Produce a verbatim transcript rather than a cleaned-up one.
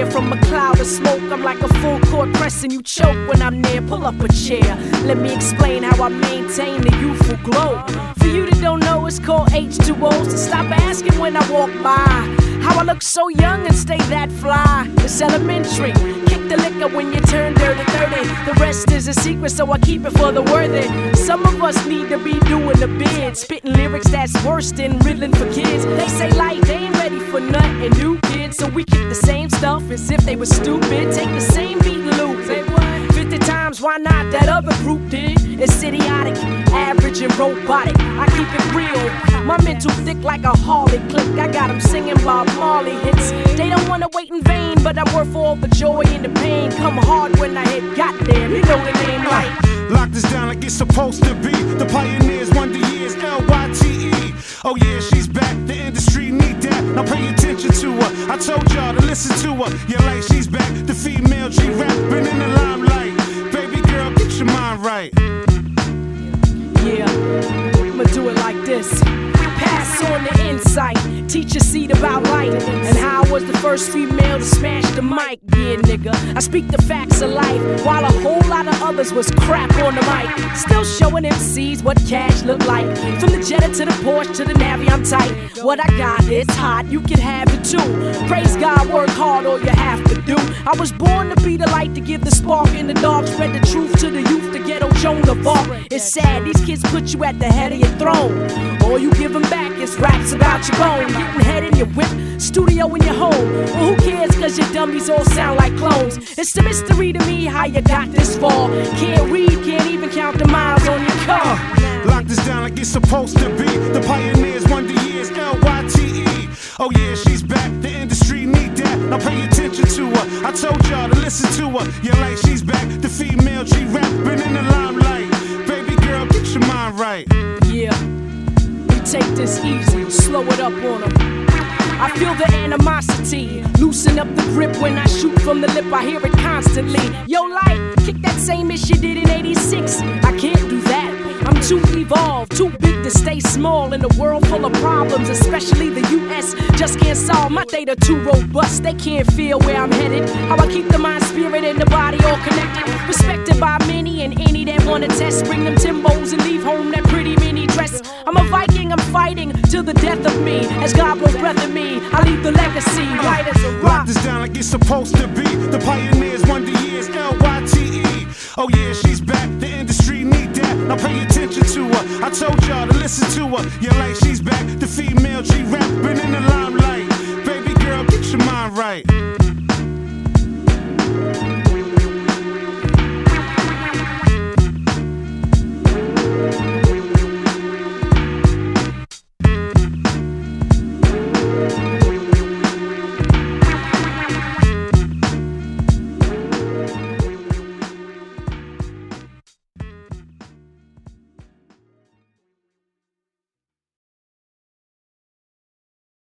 clear from a cloud of smoke. I'm like a full court press and you choke when I'm near. Pull up a chair, let me explain how I maintain the youthful glow. For you that don't know, it's called H two O. So stop asking when I walk by how I look so young and stay that fly. It's elementary. Kick the liquor when you turn dirty thirty. The rest is a secret, so I keep it for the worthy. Some of us need to be doing the bid, spitting lyrics that's worse than riddling for kids. They say life, they ain't ready for nothing new, kids. So we kick the same stuff as if they were stupid. Take the same beat and loop it fifty times, why not? That other group did. It's idiotic, average and robotic. I keep it real. My mental thick like a Harley click. I got them singing Bob Marley hits. They don't wanna wait in vain, but I'm worth all the joy and the pain. Come hard when I hit goddamn, you know the name right. Lock this down like it's supposed to be. The pioneers, wonder years, L Y T E. Oh yeah, she's back, the industry need that. Now pay attention to her. I told y'all to listen to her. Yeah, like she's back, the female G-Rap, been in the limelight. Baby girl, get your mind right. Yeah, I'ma do it like this. Pass on the insight, teach a seed about light, and how I was the first female to smash the mic. Yeah, nigga, I speak the facts of life, while a whole lot of others was crap on the mic. Still showing M Cs what cash look like. From the Jetta to the Porsche to the Navi, I'm tight. What I got, it's hot, you can have it too. Praise God, work hard, all you have to do. I was born to be the light, to give the spark in the dark, spread the truth to the youth, the ghetto Joan of Arc. It's sad, these kids put you at the head of your throne. All you give them back is raps about your bone. Getting head in your whip, studio in your home. Well, who cares, cause your dummies all sound like clones. It's a mystery to me how you got this far. Can't read, can't even count the miles on your car. uh, Lock this down like it's supposed to be. The pioneers, wonder years, L Y T E. Oh yeah, she's back, the industry need that. Now pay attention to her. I told y'all to listen to her. Yeah, like she's back, the female G-Rap, been in the limelight. Baby girl, get your mind right. Yeah, we take this easy, slow it up on them. I feel the animosity, loosen up the grip when I shoot from the lip, I hear it constantly. Yo, light, kick that same as you did in eighty-six. I can't do that, I'm too evolved, too big to stay small in a world full of problems, especially the U S just can't solve. My data too robust, they can't feel where I'm headed. How I keep the mind, spirit, and the body all connected. Respected by many and any that wanna test. Bring them Timbos and leave home that pretty mini dress. I'm a Viking, I'm fighting till the death of me. As God blows breath in me, I leave the legacy right as a rock. Lock this down like it's supposed to be. The pioneers, wonder years, L Y T E. Oh yeah, she's back, the industry need that. Now pay attention to her. I told y'all to listen to her. Yeah, like she's back, the female G-Rap, been in the limelight. Baby girl, get your mind right.